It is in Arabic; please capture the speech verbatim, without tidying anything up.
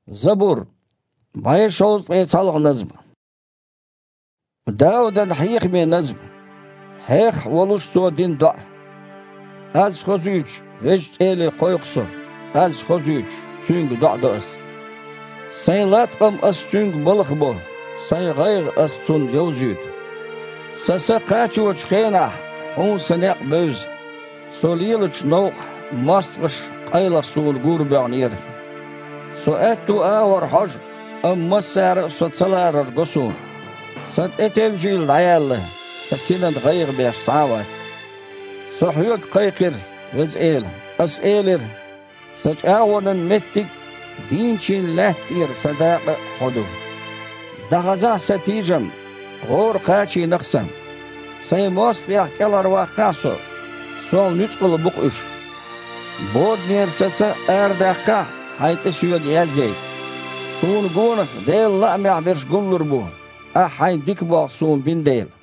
زبور بايش شوز اي صالغ نزم داود حيخ من نزم هيخ ولوش تو دين دع از خزوج هج إلي قويقصو از خزوج سونگ دع دعس سين لاتقم اس سونگ بلخ بو سين غير اس تون يوزيد سسا قاچوچ خينا هون سنق بوز سوليلوچ نوخ ماستغش قيلق سون قوربعنير سو اتو آور حج ام مسار سو تلار القصور سد اتوجيل دعيال سسينن غير بيش صعوات سو حيوك قيقر وز ايل اس ايلر سج آورن متك دينشين لاتير صداق حدو دغزا ستيجم غور قاچي نقسم سي موست بيح كالر واقاسو سول نتقل بقش بود نيرسسا ارداقا حيث شوال يزيد سون قونك ديل لا معبرش قلر بو احاين ديك باق سون بين ديل